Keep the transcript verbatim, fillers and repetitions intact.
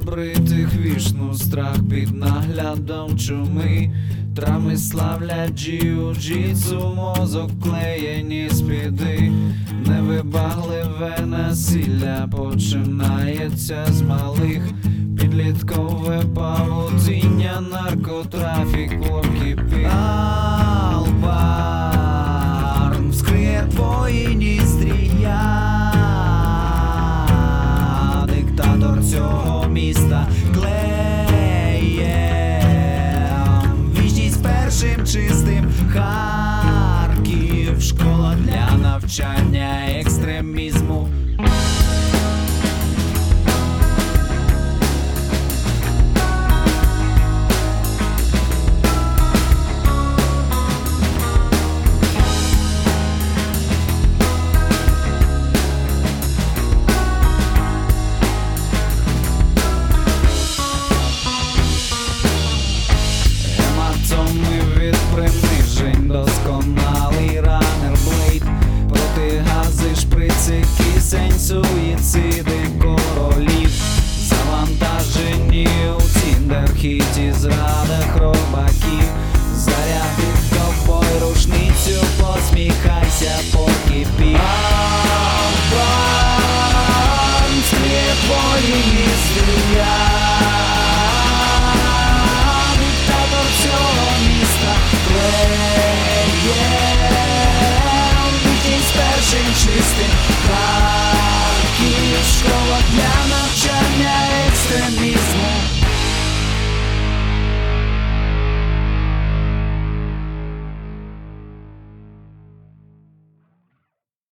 забритих вішну, страх під наглядом чуми. Травми славлять джиу-джитсу, мозок вклеєні спіди. Невибагливе насилля починається з малих. Підліткове павутиння, наркотрафік, кипить. Албарн вскриє твої ніздрія. Диктатор цього міста клеє вічність першим чистим. Харків, школа для навчання екстремізму. Досконалий ранерблейд, протигази, шприци, кисень, суїциди королів. Завантажені у тіндер-хіті, зрадах робаків. Заряди ковбой, рушницю, посміхайся, покипі. Албан скриє твої міздрія. Диктатор цього міста клеє вічність першим чистим.